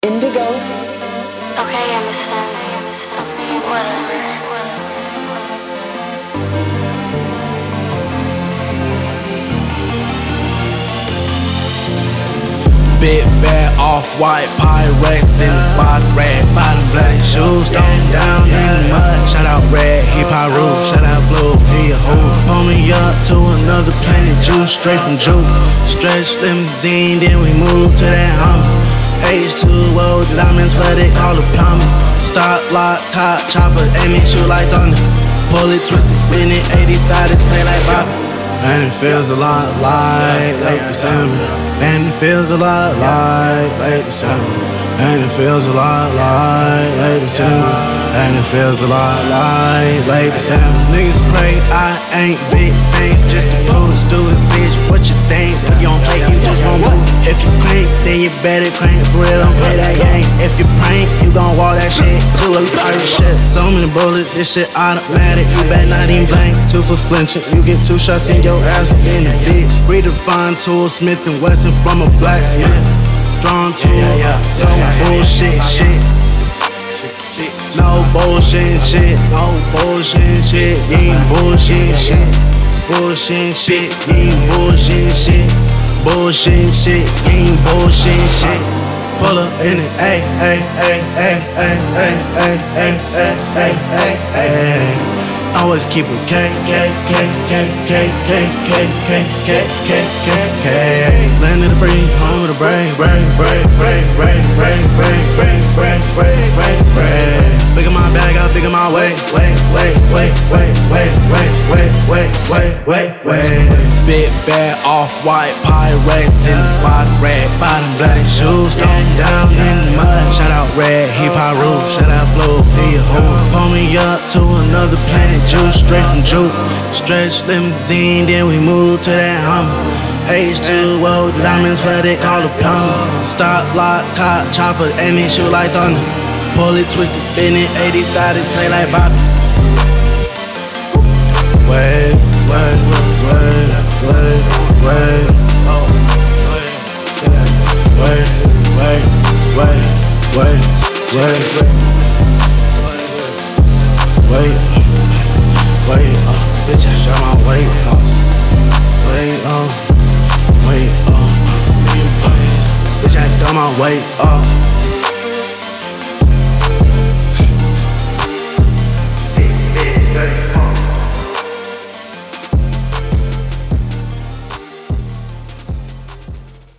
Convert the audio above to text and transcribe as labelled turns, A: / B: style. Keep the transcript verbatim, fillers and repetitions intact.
A: Indigo.
B: Okay, I understand. Whatever.
C: Big bad off-white Pyrex in the box, red bottom, bloody shoes, thrown down in the mud. Shout out Red, he Pyru, shout out Blue, he a hoe. Pull me up to another planet, juice straight from Juke. Stretch limousine, then we move to that Hummer. H two O diamonds, what they call a plumber. Start, lock, cop, chopper, aim it, shoot like thunder. Pull it, twist it, spin it, eighties style, this play like Bobby. And it feels a lot like late December. And it feels a lot like late December. And it feels a lot like late December. And it feels a lot like late December. Niggas pray I ain't big things, just a fool, stupid bitch. What you think? If you don't play, you just won't move. If you crank, then you better crank for real. Don't play that game. If you prank, you gon' walk that shit too. We pirate shit. So many bullets, this shit automatic. You better not even blink. Two for flinching, you get two shots in your ass in the bitch. Redefine tool, Smith and Wesson from a blacksmith. Strong tool, no bullshit shit. No bullshit shit, no bullshit shit, you ain't bullshit shit. Bullshit shit, you ain't bullshit shit. Bullshit shit, you ain't bullshit shit. Pull up in it, ayy, ayy, ayy, ayy, ayy, ayy, ayy, ayy, ayy, ayy, ayy, ayy. Always keep it K, K, K, K, K, K, K, K, K, K, K, K. Land in the free, home with a break, break, break, break, break, break, break, break, break, break, break, break. Bigger my bag out, bigger my way, wait, wait, wait, wait, wait, wait, wait, wait, wait, wait, wait. Big bad off-white Pyrex in the box, red bottom, bloody shoes, thrown down in the mud. Shout out Red, he Pyru, shout out Blue, he a hoe. Pull me up to another planet, juice straight from Juke. Stretch limousine, then we move to that Hummer. H two O diamonds, what they call a plumber. Start, lock, cop, chopper, aim it, shoot like thunder. Pull it, twist it, spin it, eighties style, this play like Bobby. Wait, wait, wait, wait, wait, wait, wait, wait, wait, wait, wait, wait, uh, bitch, I shot my weight, uh, wait, uh, wait, uh, bitch, I throw my weight up.